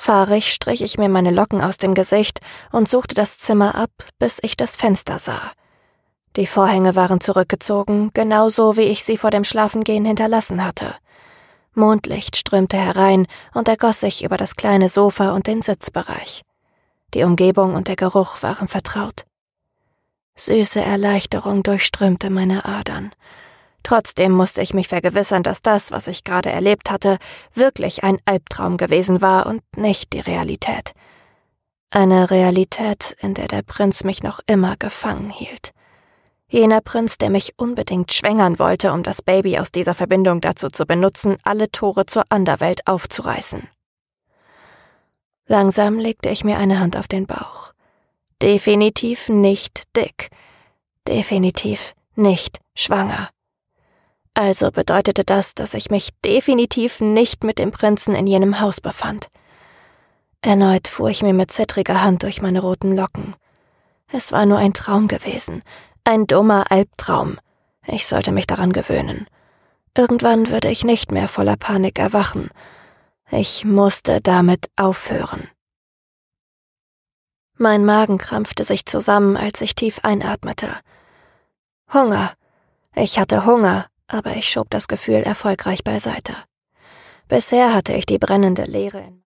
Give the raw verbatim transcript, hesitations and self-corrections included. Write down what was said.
Fahrig strich ich mir meine Locken aus dem Gesicht und suchte das Zimmer ab, bis ich das Fenster sah. Die Vorhänge waren zurückgezogen, genauso wie ich sie vor dem Schlafengehen hinterlassen hatte. Mondlicht strömte herein und ergoss sich über das kleine Sofa und den Sitzbereich. Die Umgebung und der Geruch waren vertraut. Süße Erleichterung durchströmte meine Adern. Trotzdem musste ich mich vergewissern, dass das, was ich gerade erlebt hatte, wirklich ein Albtraum gewesen war und nicht die Realität. Eine Realität, in der der Prinz mich noch immer gefangen hielt. Jener Prinz, der mich unbedingt schwängern wollte, um das Baby aus dieser Verbindung dazu zu benutzen, alle Tore zur Anderwelt aufzureißen. Langsam legte ich mir eine Hand auf den Bauch. Definitiv nicht dick. Definitiv nicht schwanger. Also bedeutete das, dass ich mich definitiv nicht mit dem Prinzen in jenem Haus befand. Erneut fuhr ich mir mit zittriger Hand durch meine roten Locken. Es war nur ein Traum gewesen, ein dummer Albtraum. Ich sollte mich daran gewöhnen. Irgendwann würde ich nicht mehr voller Panik erwachen. Ich musste damit aufhören. Mein Magen krampfte sich zusammen, als ich tief einatmete. Hunger. Ich hatte Hunger, aber ich schob das Gefühl erfolgreich beiseite. Bisher hatte ich die brennende Leere in